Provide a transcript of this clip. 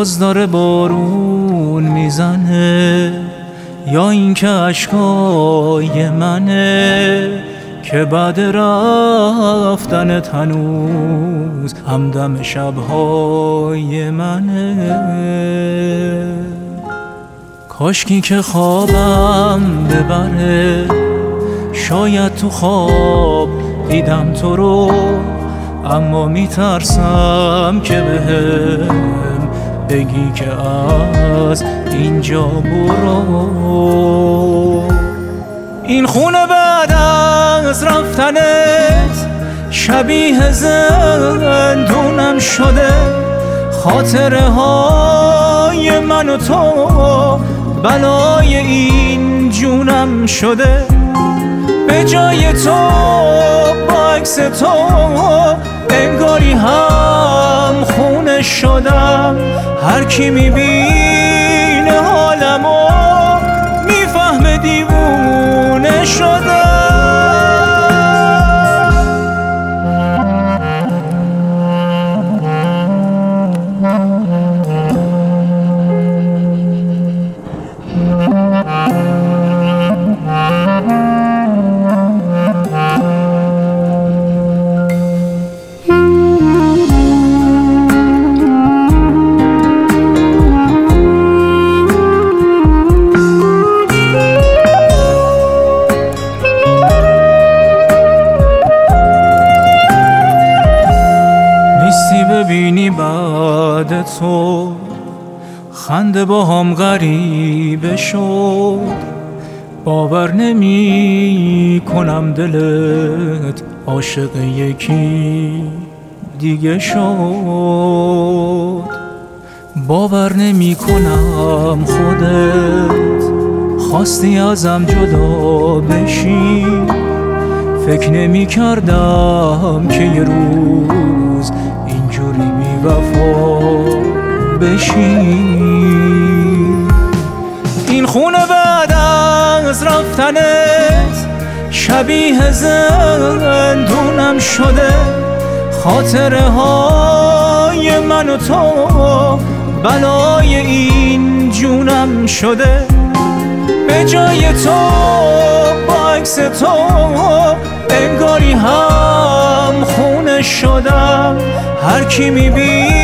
باز داره بارون میزنه یا اینکه اشکای منه که بعد رفتنت هنوز همدم شبهای منه. کاشکی که خوابم ببره، شاید تو خواب دیدم تو رو، اما میترسم که بهم بگی که از اینجا برو. این خونه بعد از رفتنت شبیه زندونم شده، خاطره های من و تو بلای این جونم شده. به جای تو با عکس تو انگاری هم خونه شدم. هر کی میبینه حالمو میفهمه دیوونه شدم. ببینی بعد تو خنده با هم غریبه شد، باور نمی کنم دلت عاشق یکی دیگه شد. باور نمی کنم خودت خواستی ازم جدا بشی، فکر نمی کردم که یه روز اینجوری بی وفا بشی. این خونه بعد از رفتنت شبیه زندونم شده، خاطره های من و تو بلای این جونم شده. به جای تو با عکس تو انگاری هم خونه شدم. هر کی میبینه